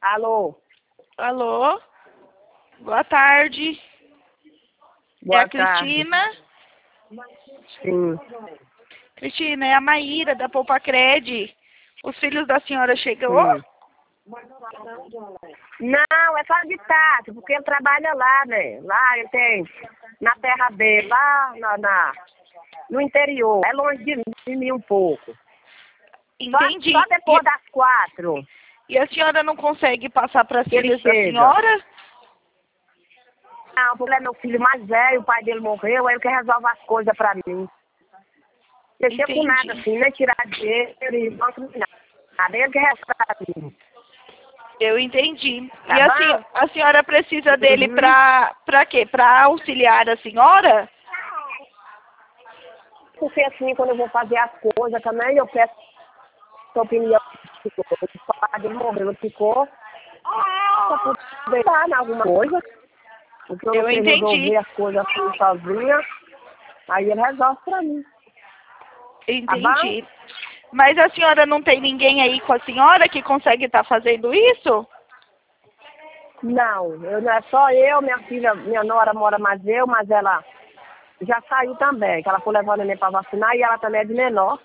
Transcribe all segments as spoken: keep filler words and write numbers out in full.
Alô? Alô? Boa tarde. Boa é a tarde. Cristina? Sim. Cristina, é a Maíra, da Poupa Cred. Os filhos da senhora chegou? Hum. Não, é só de tarde, porque ele trabalha lá, né? Lá ele tem, na terra dele, lá na, na- no interior. É longe de, de mim um pouco. Entendi. Só, só depois E, das quatro e a senhora não consegue passar para as que ele filhas da chega. senhora? Não, porque é meu filho mais velho, o pai dele morreu, aí ele que resolve as coisas pra mim. Mexer com Entendi. nada, assim, nem tirar dinheiro e banco nem nada. Ele que resolve pra mim. Eu entendi. Tá E a, bom? senho- a senhora precisa dele Uhum. para para quê? Para auxiliar a senhora? Porque assim, quando eu vou fazer as coisas também, eu peço sua opinião. O pai dele morreu, ele ficou. Só poder dar em alguma coisa. Porque eu não Eu sei entendi. resolver as coisas assim sozinha. Aí ele resolve pra mim. Tá bom? Entendi. Mas a senhora não tem ninguém aí com a senhora que consegue estar fazendo isso? Não, eu, não é só eu, minha filha, minha nora mora mais eu, mas ela já saiu também, que ela foi levando neném pra vacinar e ela também é de menor.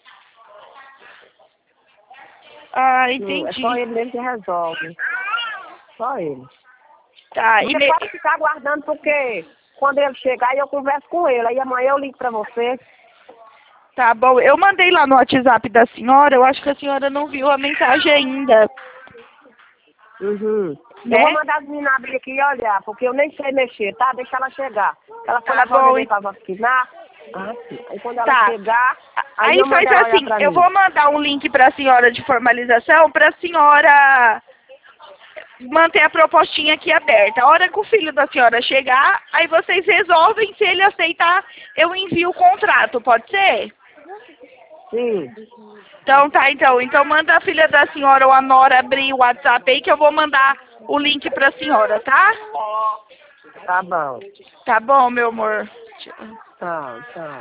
Ah, Hum, É só entendi. ele mesmo que resolve. Só ele. Tá, e Você me... pode ficar aguardando porque quando ele chegar eu converso com ele. Aí amanhã eu ligo pra você. tá bom. Eu mandei lá no WhatsApp da senhora, eu acho que a senhora não viu a mensagem ainda, Uhum. Eu né? vou mandar as meninas abrir aqui e olhar, porque eu nem sei mexer, tá? Deixa ela chegar. Ela foi Tá levar o bom. neném e- pra vacinar. Ah, sim. Aí quando ela Tá. chegar, aí Aí eu faz mando ela olhar assim, pra eu mim. vou mandar um link para a senhora de formalização para a senhora manter a propostinha aqui aberta. A hora que o filho da senhora chegar, aí vocês resolvem, se ele aceitar, eu envio o contrato, pode ser? Sim. Então tá, então. Então manda a filha da senhora ou a nora abrir o WhatsApp aí que eu vou mandar o link para a senhora, tá? Tá bom. Tá bom, meu amor. Tá, tá.